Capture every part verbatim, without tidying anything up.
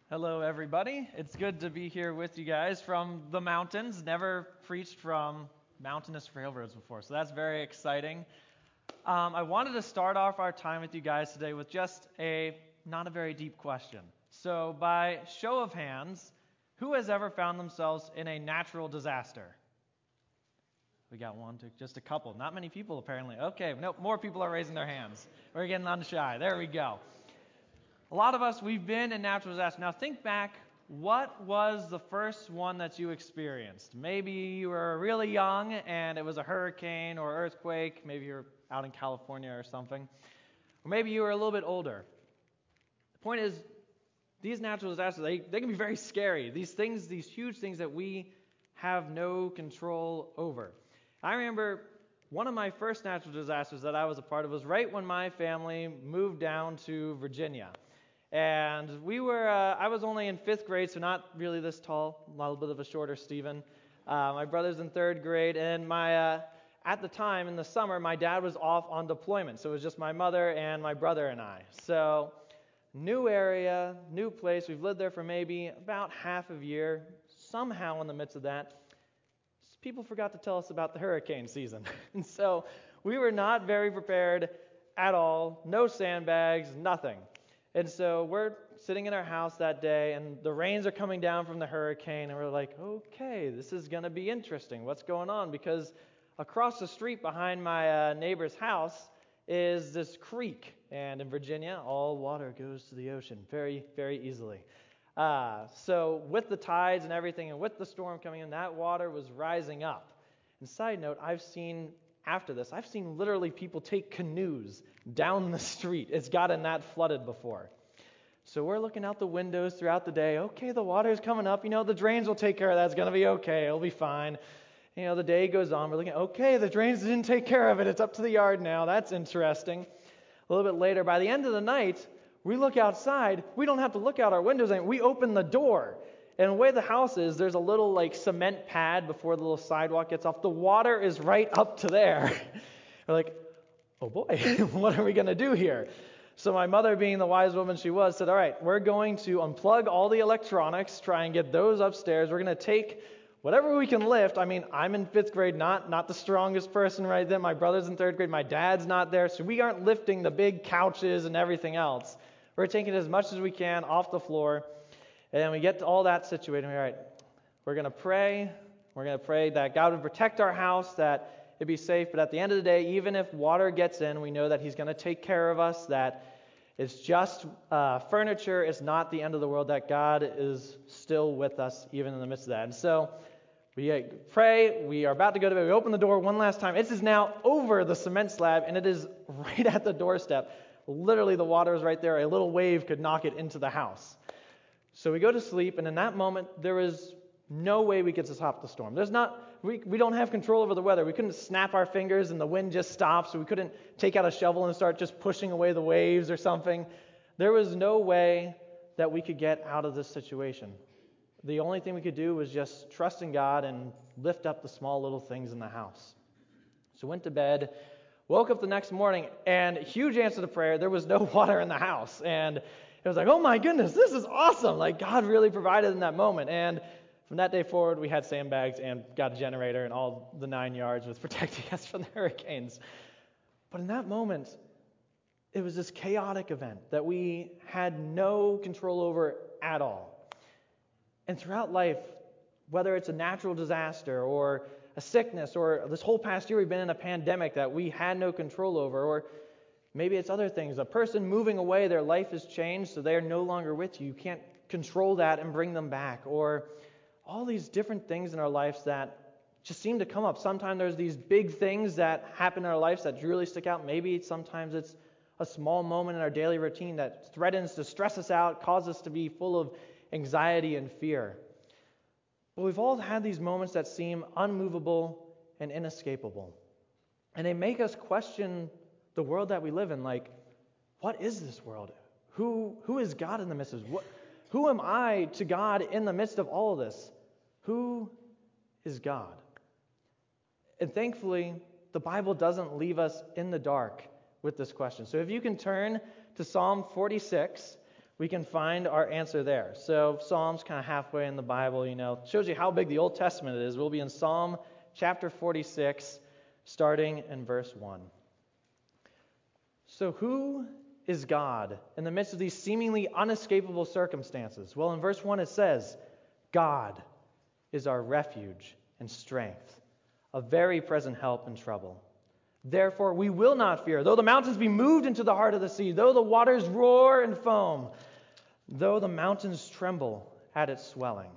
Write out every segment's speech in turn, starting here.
Hello, everybody. It's good to be here with you guys from the mountains. Never preached from mountainous railroads before, so that's very exciting. Um, I wanted to start off our time with you guys today with just a not a very deep question. So, by show of hands, who has ever found themselves in a natural disaster? We got one, two, just a couple. Not many people, apparently. Okay, no, more people are raising their hands. We're getting unshy. There we go. A lot of us, we've been in natural disaster. Now think back, what was the first one that you experienced? Maybe you were really young and it was a hurricane or earthquake. Maybe you're out in California or something. Or maybe you were a little bit older. The point is, these natural disasters, they, they can be very scary. These things, these huge things that we have no control over. I remember one of my first natural disasters that I was a part of was right when my family moved down to Virginia. And we were, uh, I was only in fifth grade, so not really this tall, a little bit of a shorter Stephen. Uh, my brother's in third grade, and my, uh, at the time, in the summer, my dad was off on deployment, so it was just my mother and my brother and I. So, new area, new place, we've lived there for maybe about half a year. Somehow in the midst of that, people forgot to tell us about the hurricane season. And so, we were not very prepared at all, no sandbags, nothing. And so we're sitting in our house that day, and the rains are coming down from the hurricane, and we're like, okay, this is going to be interesting. What's going on? Because across the street behind my uh, neighbor's house is this creek, and in Virginia, all water goes to the ocean very, very easily. Uh, so with the tides and everything, and with the storm coming in, that water was rising up. And side note, I've seen, after this, I've seen literally people take canoes down the street. It's gotten that flooded before. So we're looking out the windows throughout the day. Okay, the water's coming up. You know, the drains will take care of that. It's going to be okay. It'll be fine. You know, the day goes on. We're looking, okay, the drains didn't take care of it. It's up to the yard now. That's interesting. A little bit later, by the end of the night, we look outside. We don't have to look out our windows anymore. We open the door. And the way the house is, there's a little like cement pad before the little sidewalk gets off. The water is right up to there. We're like, oh boy, what are we going to do here? So my mother, being the wise woman she was, said, all right, we're going to unplug all the electronics, try and get those upstairs. We're going to take whatever we can lift. I mean, I'm in fifth grade, not, not the strongest person right then. My brother's in third grade. My dad's not there. So we aren't lifting the big couches and everything else. We're taking as much as we can off the floor. And then we get to all that situated. All right, we're going to pray. We're going to pray that God would protect our house, that it'd be safe. But at the end of the day, even if water gets in, we know that He's going to take care of us, that it's just uh, furniture. It's not the end of the world, that God is still with us even in the midst of that. And so we pray. We are about to go to bed. We open the door one last time. It is now over the cement slab, and it is right at the doorstep. Literally, the water is right there. A little wave could knock it into the house. So we go to sleep, and in that moment, there is no way we could stop the storm. There's not, we, we don't have control over the weather. We couldn't snap our fingers and the wind just stops. So we couldn't take out a shovel and start just pushing away the waves or something. There was no way that we could get out of this situation. The only thing we could do was just trust in God and lift up the small little things in the house. So went to bed, woke up the next morning, and huge answer to prayer. There was no water in the house. And it was like, oh my goodness, this is awesome. Like God really provided in that moment. And from that day forward, we had sandbags and got a generator and all the nine yards with protecting us from the hurricanes. But in that moment, it was this chaotic event that we had no control over at all. And throughout life, whether it's a natural disaster or a sickness, or this whole past year we've been in a pandemic that we had no control over, or maybe it's other things. A person moving away, their life has changed, so they are no longer with you. You can't control that and bring them back. Or all these different things in our lives that just seem to come up. Sometimes there's these big things that happen in our lives that really stick out. Maybe sometimes it's a small moment in our daily routine that threatens to stress us out, cause us to be full of anxiety and fear. But we've all had these moments that seem unmovable and inescapable. And they make us question the world that we live in. Like, what is this world? Who who is God in the midst of this? What, who am I to God in the midst of all of this? Who is God? And thankfully, the Bible doesn't leave us in the dark with this question. So if you can turn to Psalm forty-six, we can find our answer there. So Psalm's kind of halfway in the Bible, you know, shows you how big the Old Testament is. We'll be in Psalm chapter forty-six, starting in verse one. So who is God in the midst of these seemingly unescapable circumstances? Well, in verse one it says, God is our refuge and strength, a very present help in trouble. Therefore we will not fear, though the mountains be moved into the heart of the sea, though the waters roar and foam, though the mountains tremble at its swelling.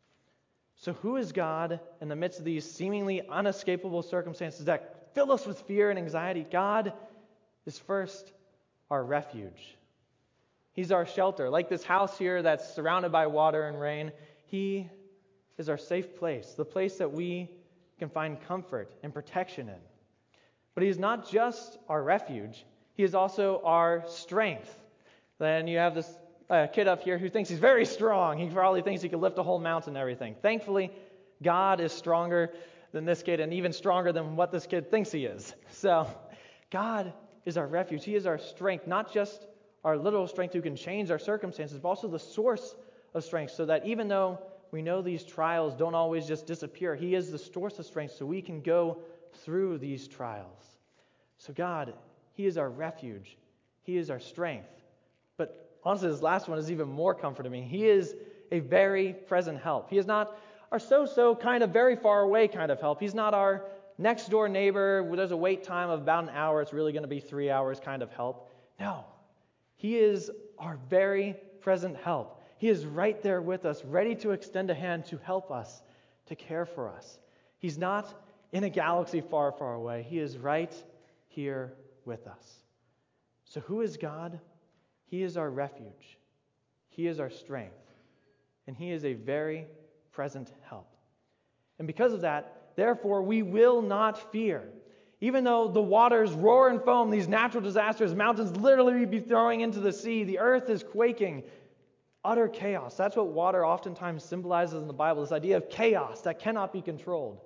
So who is God in the midst of these seemingly unescapable circumstances that fill us with fear and anxiety? God is first our refuge. He's our shelter. Like this house here that's surrounded by water and rain, He is our safe place, the place that we can find comfort and protection in. But He is not just our refuge, He is also our strength. Then you have this uh, kid up here who thinks he's very strong. He probably thinks he can lift a whole mountain and everything. Thankfully, God is stronger than this kid and even stronger than what this kid thinks he is. So God is our refuge. He is our strength, not just our literal strength who can change our circumstances, but also the source of strength, so that even though we know these trials don't always just disappear, He is the source of strength so we can go through these trials. So God, He is our refuge. He is our strength. But honestly, this last one is even more comfort to me. He is a very present help. He is not our so-so kind of very far away kind of help. He's not our next door neighbor where there's a wait time of about an hour. It's really going to be three hours kind of help. No. He is our very present help. He is right there with us, ready to extend a hand to help us, to care for us. He's not in a galaxy far, far away. He is right here with us. So who is God? He is our refuge. He is our strength. And He is a very present help. And because of that, therefore, we will not fear. Even though the waters roar and foam, these natural disasters, mountains literally be throwing into the sea, the earth is quaking, utter chaos. That's what water oftentimes symbolizes in the Bible, this idea of chaos that cannot be controlled.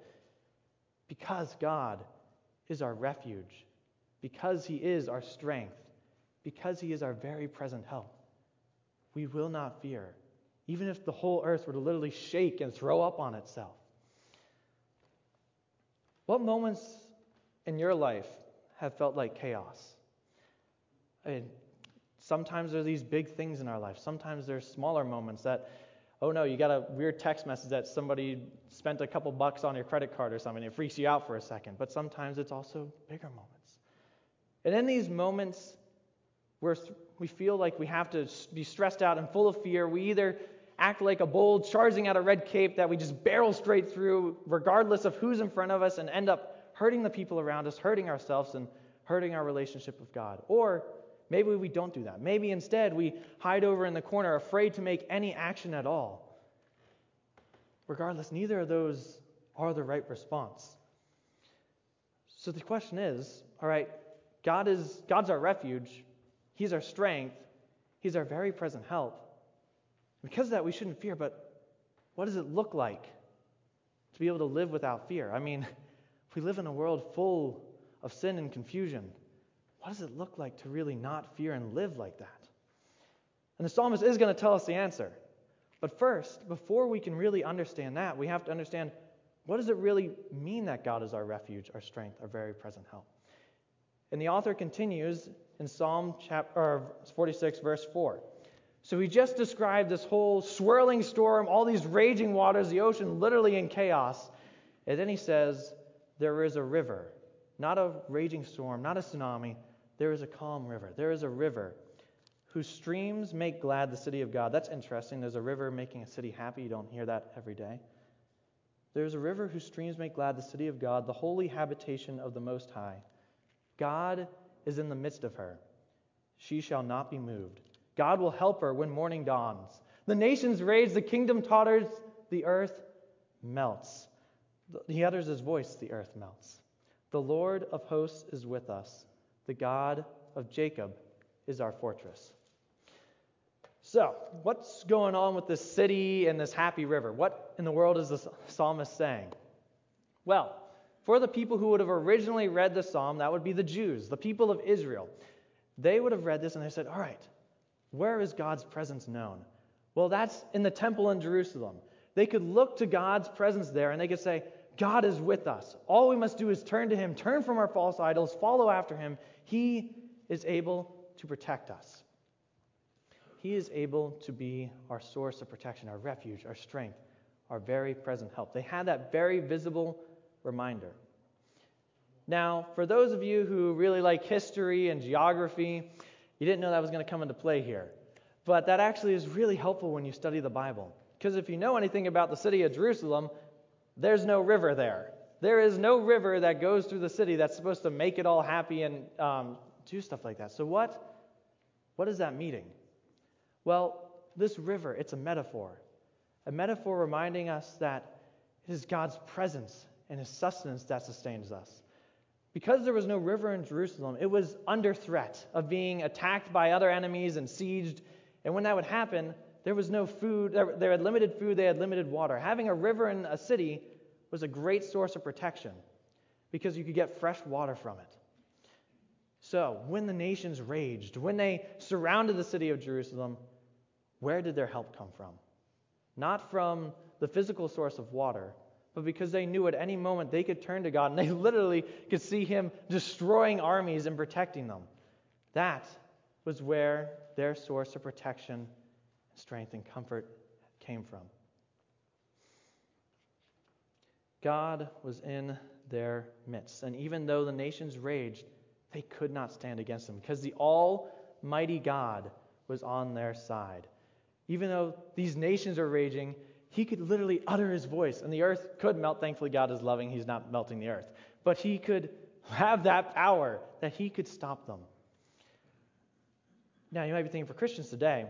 Because God is our refuge, because He is our strength, because He is our very present help, we will not fear, even if the whole earth were to literally shake and throw up on itself. What moments in your life have felt like chaos? I mean, sometimes there are these big things in our life. Sometimes there's smaller moments that, oh no, you got a weird text message that somebody spent a couple bucks on your credit card or something. It freaks you out for a second. But sometimes it's also bigger moments. And in these moments where we feel like we have to be stressed out and full of fear, we either act like a bull charging at a red cape that we just barrel straight through regardless of who's in front of us and end up hurting the people around us, hurting ourselves, and hurting our relationship with God. Or maybe we don't do that. Maybe instead we hide over in the corner afraid to make any action at all. Regardless, neither of those are the right response. So the question is, all right, God is God's our refuge. He's our strength. He's our very present help. Because of that, we shouldn't fear, but what does it look like to be able to live without fear? I mean, if we live in a world full of sin and confusion, what does it look like to really not fear and live like that? And the psalmist is going to tell us the answer. But first, before we can really understand that, we have to understand, what does it really mean that God is our refuge, our strength, our very present help? And the author continues in Psalm chapter forty-six, verse four. So he just described this whole swirling storm, all these raging waters, the ocean literally in chaos. And then he says, there is a river, not a raging storm, not a tsunami. There is a calm river. There is a river whose streams make glad the city of God. That's interesting. There's a river making a city happy. You don't hear that every day. There's a river whose streams make glad the city of God, the holy habitation of the Most High. God is in the midst of her. She shall not be moved. God will help her when morning dawns. The nations rage, the kingdom totters, the earth melts. He utters his voice, the earth melts. The Lord of hosts is with us. The God of Jacob is our fortress. So, what's going on with this city and this happy river? What in the world is the psalmist saying? Well, for the people who would have originally read the psalm, that would be the Jews, the people of Israel. They would have read this and they said, all right, Where is God's presence known? Well, that's in the temple in Jerusalem. They could look to God's presence there and they could say, God is with us. All we must do is turn to him, turn from our false idols, follow after him. He is able to protect us. He is able to be our source of protection, our refuge, our strength, our very present help. They had that very visible reminder. Now, for those of you who really like history and geography, you didn't know that was going to come into play here. But that actually is really helpful when you study the Bible. Because if you know anything about the city of Jerusalem, there's no river there. There is no river that goes through the city that's supposed to make it all happy and um, do stuff like that. So what, what is that meaning? Well, this river, it's a metaphor. A metaphor reminding us that it is God's presence and his sustenance that sustains us. Because there was no river in Jerusalem, it was under threat of being attacked by other enemies and sieged. And when that would happen, there was no food. They had limited food. They had limited water. Having a river in a city was a great source of protection because you could get fresh water from it. So when the nations raged, when they surrounded the city of Jerusalem, where did their help come from? Not from the physical source of water, but because they knew at any moment they could turn to God and they literally could see him destroying armies and protecting them. That was where their source of protection, strength, and comfort came from. God was in their midst. And even though the nations raged, they could not stand against them because the Almighty God was on their side. Even though these nations are raging, he could literally utter his voice, and the earth could melt. Thankfully, God is loving. He's not melting the earth. But he could have that power that he could stop them. Now, you might be thinking, for Christians today,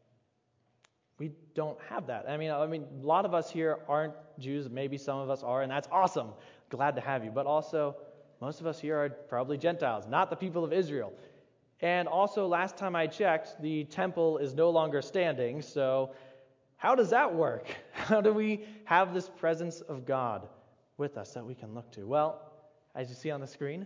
we don't have that. I mean, I mean, a lot of us here aren't Jews. Maybe some of us are, and that's awesome. Glad to have you. But also, most of us here are probably Gentiles, not the people of Israel. And also, last time I checked, the temple is no longer standing. So how does that work? How do we have this presence of God with us that we can look to? Well, as you see on the screen,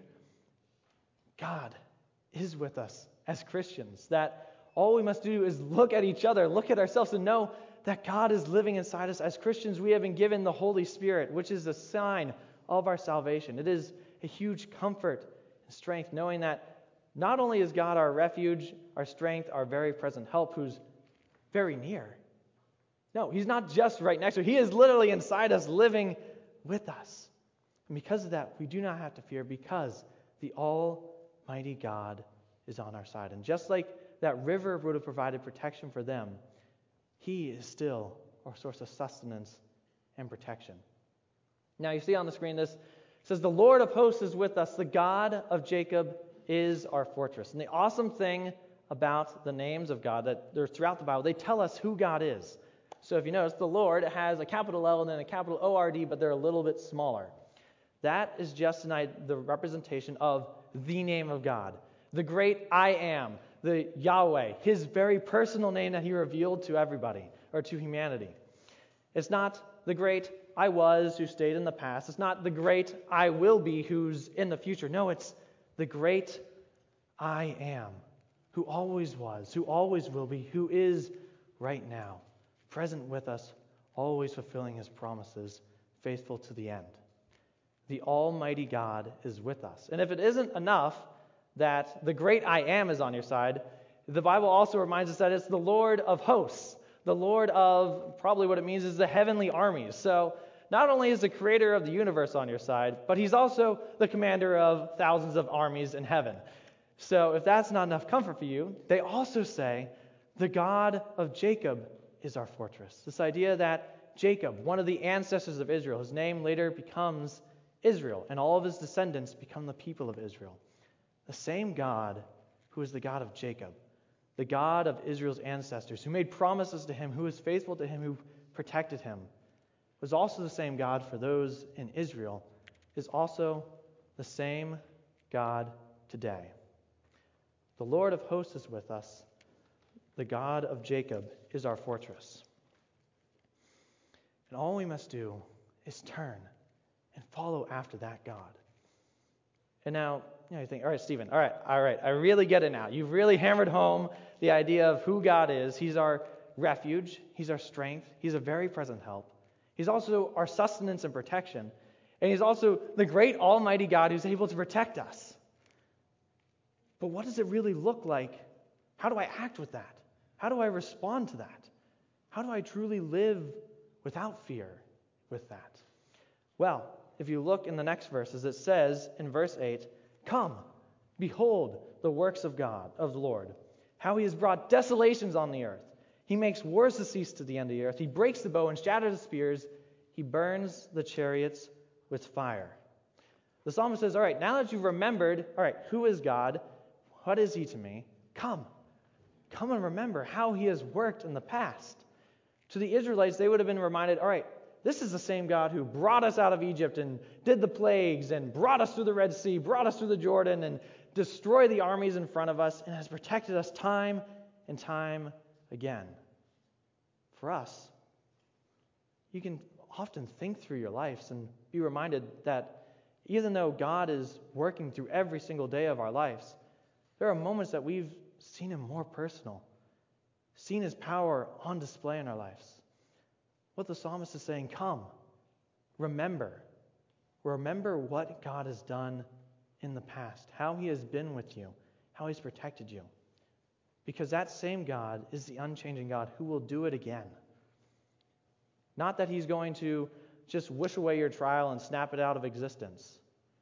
God is with us as Christians. That all we must do is look at each other, look at ourselves, and know that God is living inside us. As Christians, we have been given the Holy Spirit, which is a sign of our salvation. It is a huge comfort and strength, knowing that not only is God our refuge, our strength, our very present help, who's very near. No, he's not just right next to us. He is literally inside us, living with us. And because of that, we do not have to fear, because the Almighty God is on our side. And just like that river would have provided protection for them, he is still our source of sustenance and protection. Now you see on the screen this, it says, the Lord of hosts is with us. The God of Jacob is our fortress. And the awesome thing about the names of God that they're throughout the Bible, they tell us who God is. So if you notice, the Lord has a capital L and then a capital O R D, but they're a little bit smaller. That is just an, the representation of the name of God. The great I am, the Yahweh, his very personal name that he revealed to everybody, or to humanity. It's not the great I was who stayed in the past. It's not the great I will be who's in the future. No, it's the great I am, who always was, who always will be, who is right now, present with us, always fulfilling his promises, faithful to the end. The Almighty God is with us. And if it isn't enough that the great I am is on your side, the Bible also reminds us that it's the Lord of hosts. The Lord of, probably what it means is the heavenly armies. So not only is the creator of the universe on your side, but he's also the commander of thousands of armies in heaven. So if that's not enough comfort for you, they also say the God of Jacob is our fortress. This idea that Jacob, one of the ancestors of Israel, his name later becomes Israel, and all of his descendants become the people of Israel. The same God who is the God of Jacob, the God of Israel's ancestors, who made promises to him, who was faithful to him, who protected him, was also the same God for those in Israel, is also the same God today. The Lord of hosts is with us. The God of Jacob is our fortress. And all we must do is turn and follow after that God. And now, you know, you think, all right, Stephen, all right, all right, I really get it now. You've really hammered home the idea of who God is. He's our refuge. He's our strength. He's a very present help. He's also our sustenance and protection. And he's also the great almighty God who's able to protect us. But what does it really look like? How do I act with that? How do I respond to that? How do I truly live without fear with that? Well, if you look in the next verses, it says in verse eight, "Come, behold the works of God, of the Lord, how he has brought desolations on the earth. He makes wars to cease to the end of the earth. He breaks the bow and shatters the spears. He burns the chariots with fire." The psalmist says, all right, now that you've remembered, all right, who is God? What is he to me? Come. Come and remember how he has worked in the past. To the Israelites, they would have been reminded, all right, this is the same God who brought us out of Egypt and did the plagues and brought us through the Red Sea, brought us through the Jordan and destroyed the armies in front of us and has protected us time and time again. For us, you can often think through your lives and be reminded that even though God is working through every single day of our lives, there are moments that we've seen him more personal, seen his power on display in our lives. What the psalmist is saying, come, remember. Remember what God has done in the past, how he has been with you, how he's protected you. Because that same God is the unchanging God who will do it again. Not that he's going to just wish away your trial and snap it out of existence.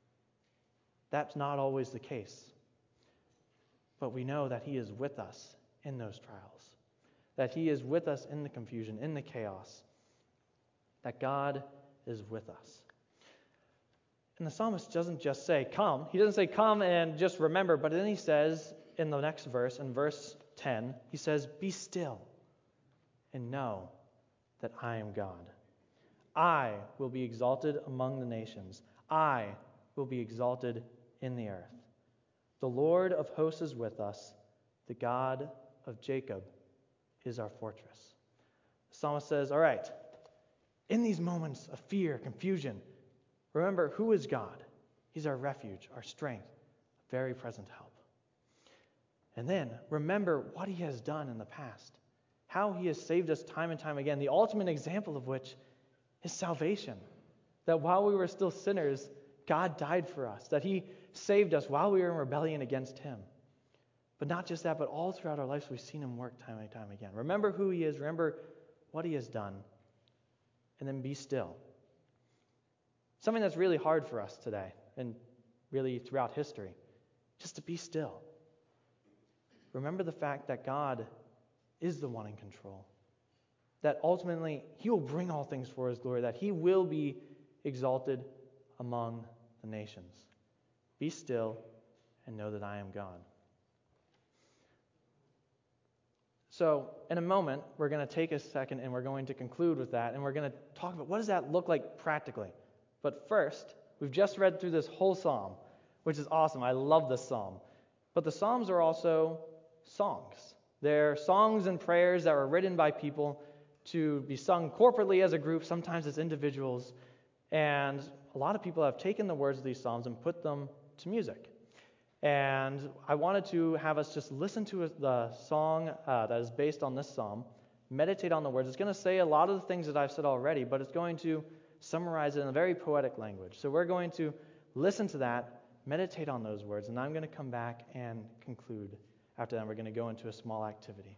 That's not always the case. But we know that he is with us in those trials, that he is with us in the confusion, in the chaos, that God is with us. And the psalmist doesn't just say, come. He doesn't say, come and just remember, but then he says in the next verse, in verse ten, he says, be still and know that I am God. I will be exalted among the nations. I will be exalted in the earth. The Lord of hosts is with us. The God of Jacob is our fortress. The psalmist says, all right, in these moments of fear, confusion, remember who is God. He's our refuge, our strength, very present help. And then remember what he has done in the past, how he has saved us time and time again, the ultimate example of which is salvation. That while we were still sinners, God died for us, that he saved us while we were in rebellion against him. But not just that, but all throughout our lives we've seen him work time and time again. Remember who he is, remember what he has done, and then be still. Something that's really hard for us today, and really throughout history, just to be still. Remember the fact that God is the one in control. That ultimately he will bring all things for his glory, that he will be exalted among the nations. Be still and know that I am God. So in a moment, we're going to take a second and we're going to conclude with that, and we're going to talk about what does that look like practically. But first, we've just read through this whole psalm, which is awesome. I love this psalm. But the psalms are also songs. They're songs and prayers that were written by people to be sung corporately as a group, sometimes as individuals. And a lot of people have taken the words of these psalms and put them to music. And I wanted to have us just listen to the song uh, that is based on this psalm, meditate on the words. It's going to say a lot of the things that I've said already, but it's going to summarize it in a very poetic language. So we're going to listen to that, meditate on those words, and I'm going to come back and conclude. After that, we're going to go into a small activity.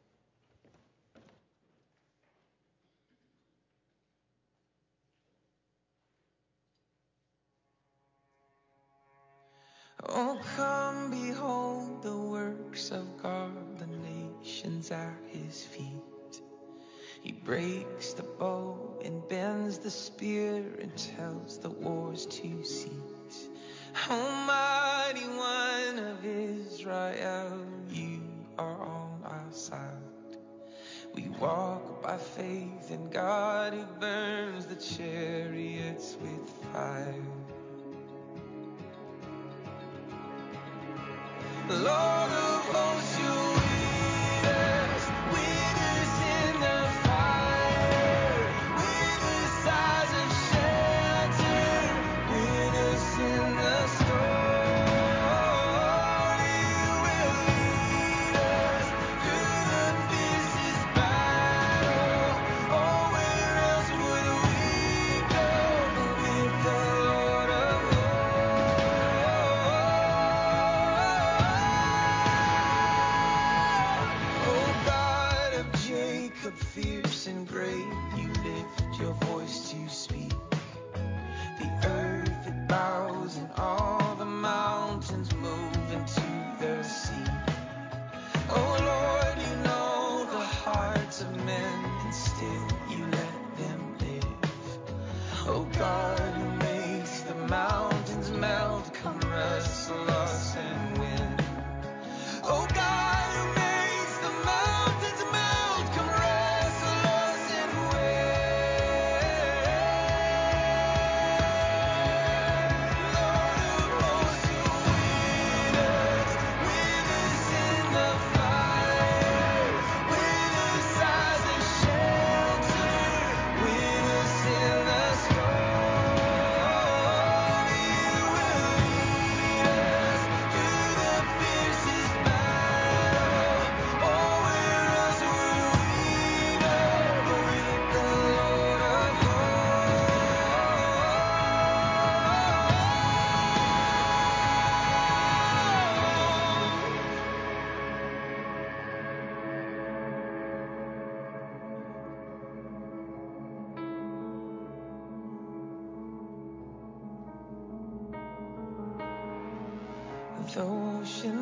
Oh, come behold the works of God, the nations at his feet. He breaks the bow and bends the spear and tells the wars to cease. Almighty One of Israel, you are on our side. We walk by faith in God who burns the chariots with fire. Lord of hosts, you lead us, with us in the fire, with us as a shelter, with us in the storm. You will lead us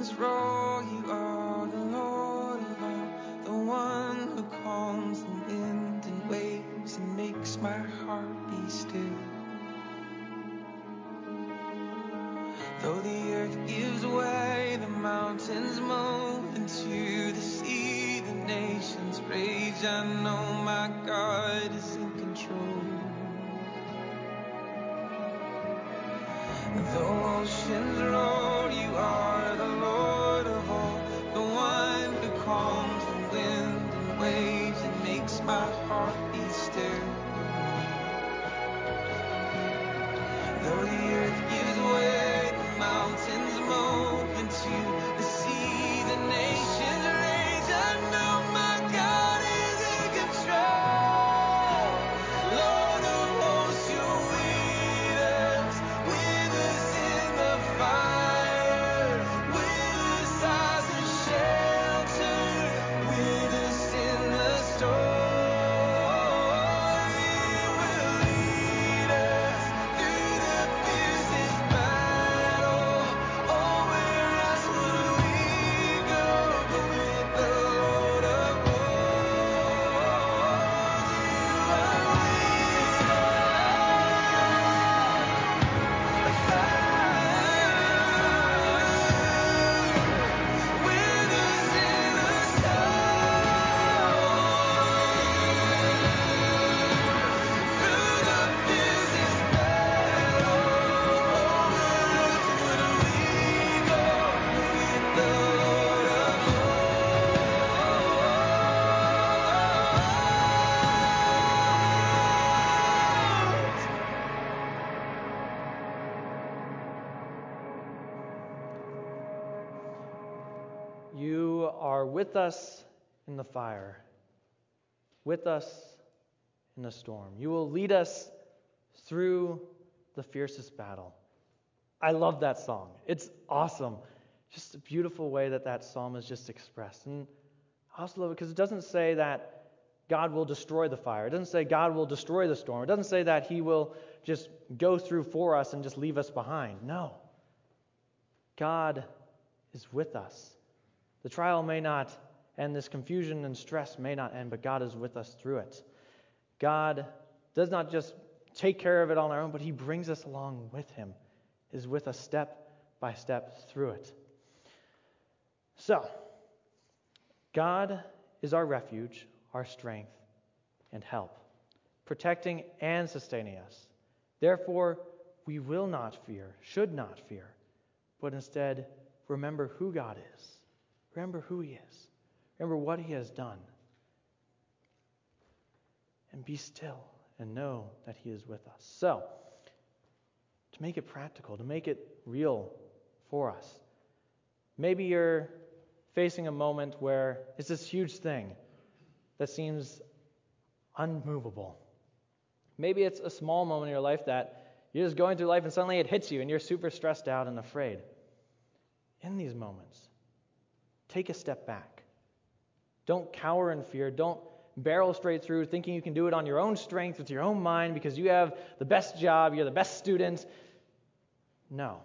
mountains roar, you are the Lord of all, the one who calms the wind and waves and makes my heart be still. Though the earth gives way, the mountains move into the sea, the nations rage, I know my God is in control. Though oceans roar, you are the Lord of all, the one who calms the wind and waves and makes my heart be still. Though the earth gives way, the mountains move into the sea, the nations rage, I know my God is in control. Lord of hosts, you're with us, with us in the fire, with us as a shelter, with us in the storm. You will lead us through the fiercest battle. Oh, where else would we go but with the Lord of hosts? You are with us, with us in the storm. Through the fiercest battle, oh, where else would we go with the Lord of hosts? You are with us in the fire, with us in the storm. You will lead us through the fiercest battle. I love that song. It's awesome. Just a beautiful way that that psalm is just expressed. And I also love it because it doesn't say that God will destroy the fire. It doesn't say God will destroy the storm. It doesn't say that he will just go through for us and just leave us behind. No. God is with us. The trial may not end, this confusion and stress may not end, but God is with us through it. God does not just take care of it on our own, but he brings us along with him, is with us step by step through it. So, God is our refuge, our strength, and help, protecting and sustaining us. Therefore, we will not fear, should not fear, but instead remember who God is. Remember who he is. Remember what he has done. And be still and know that he is with us. So, to make it practical, to make it real for us, maybe you're facing a moment where it's this huge thing that seems unmovable. Maybe it's a small moment in your life that you're just going through life and suddenly it hits you and you're super stressed out and afraid. In these moments, take a step back. Don't cower in fear. Don't barrel straight through thinking you can do it on your own strength with your own mind because you have the best job, you're the best student. No.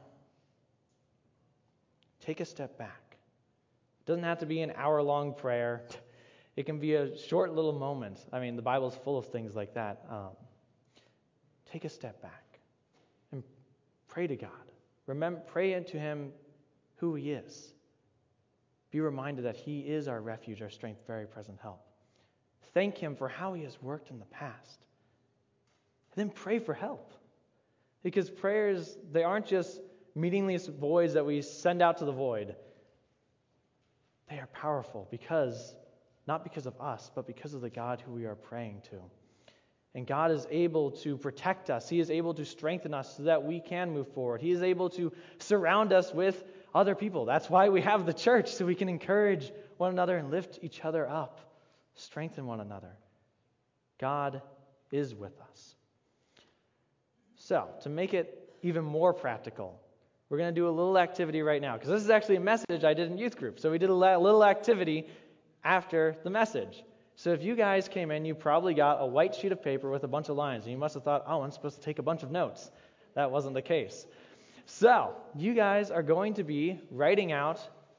Take a step back. It doesn't have to be an hour-long prayer. It can be a short little moment. I mean, the Bible's full of things like that. Um, take a step back and pray to God. Remember, pray into him who he is. Be reminded that he is our refuge, our strength, very present help. Thank him for how he has worked in the past. And then pray for help. Because prayers, they aren't just meaningless voids that we send out to the void. They are powerful because, not because of us, but because of the God who we are praying to. And God is able to protect us. He is able to strengthen us so that we can move forward. He is able to surround us with other people. That's why we have the church, so we can encourage one another and lift each other up, strengthen one another. God is with us. So, to make it even more practical, we're going to do a little activity right now, because this is actually a message I did in youth group. So we did a little activity after the message. So if you guys came in, you probably got a white sheet of paper with a bunch of lines, and you must have thought, oh, I'm supposed to take a bunch of notes. That wasn't the case. So, you guys are going to be writing out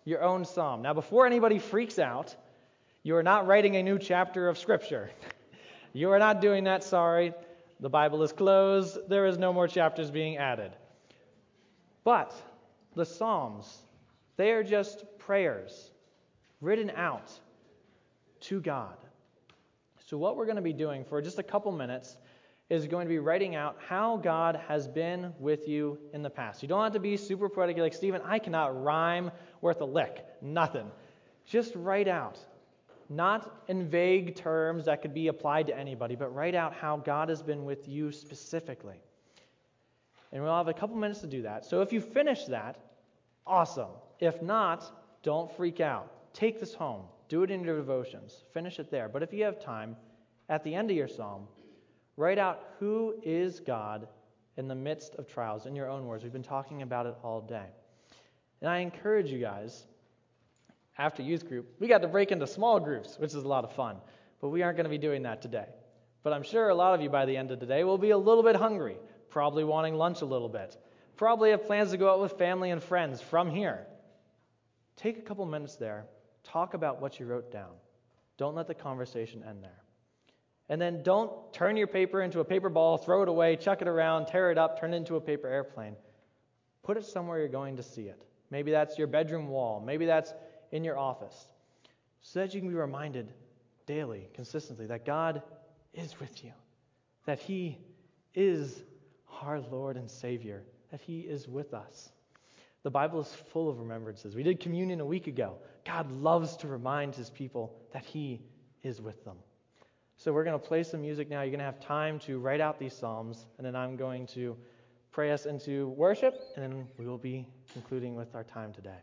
your own psalm. Now, before anybody freaks out, you are not writing a new chapter of Scripture. You are not doing that, sorry. The Bible is closed. There is no more chapters being added. But the Psalms, they are just prayers written out to God. So what we're going to be doing for just a couple minutes is going to be writing out how God has been with you in the past. You don't have to be super poetic like, Stephen, I cannot rhyme worth a lick. Nothing. Just write out. Not in vague terms that could be applied to anybody, but write out how God has been with you specifically. And we'll have a couple minutes to do that. So if you finish that, awesome. If not, don't freak out. Take this home. Do it in your devotions. Finish it there. But if you have time, at the end of your psalm, write out who is God in the midst of trials, in your own words. We've been talking about it all day. And I encourage you guys, after youth group, we got to break into small groups, which is a lot of fun. But we aren't going to be doing that today. But I'm sure a lot of you by the end of today will be a little bit hungry, probably wanting lunch a little bit, probably have plans to go out with family and friends from here. Take a couple minutes there. Talk about what you wrote down. Don't let the conversation end there. And then don't turn your paper into a paper ball, throw it away, chuck it around, tear it up, turn it into a paper airplane. Put it somewhere you're going to see it. Maybe that's your bedroom wall. Maybe that's in your office. So that you can be reminded daily, consistently, that God is with you. That He is our Lord and Savior. That He is with us. The Bible is full of remembrances. We did communion a week ago. God loves to remind His people that He is with them. So we're going to play some music now. You're going to have time to write out these psalms, and then I'm going to pray us into worship, and then we will be concluding with our time today.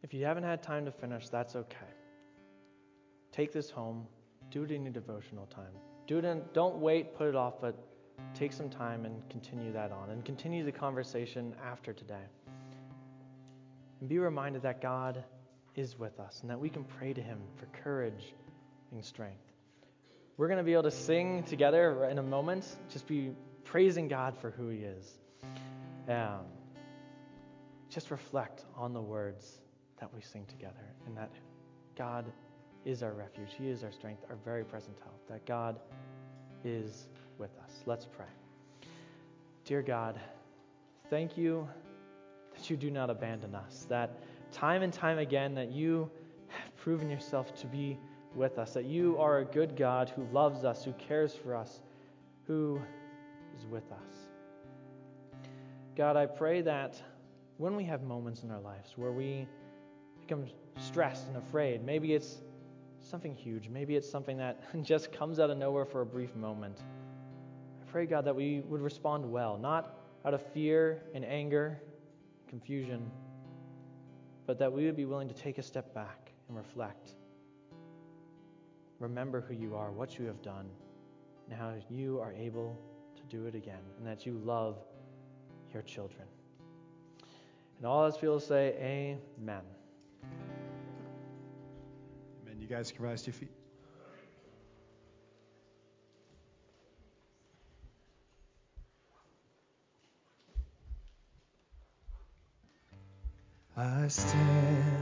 If you haven't had time to finish, that's okay. Take this home. Do it in your devotional time. Do it in, don't wait, put it off, but take some time and continue that on. And continue the conversation after today. And be reminded that God is with us and that we can pray to him for courage and strength. We're going to be able to sing together in a moment, just be praising God for who he is. Um, just reflect on the words that we sing together, and that God is our refuge. He is our strength, our very present help, that God is with us. Let's pray. Dear God, thank you that you do not abandon us, that time and time again that you have proven yourself to be with us, that you are a good God who loves us, who cares for us, who is with us. God, I pray that when we have moments in our lives where we become stressed and afraid, maybe it's something huge, maybe it's something that just comes out of nowhere for a brief moment, I pray, God, that we would respond well, not out of fear and anger, confusion, but that we would be willing to take a step back and reflect. Remember who you are, what you have done, and how you are able to do it again, and that you love your children. And all God's people say, amen. Amen. You guys can rise to your feet. I stand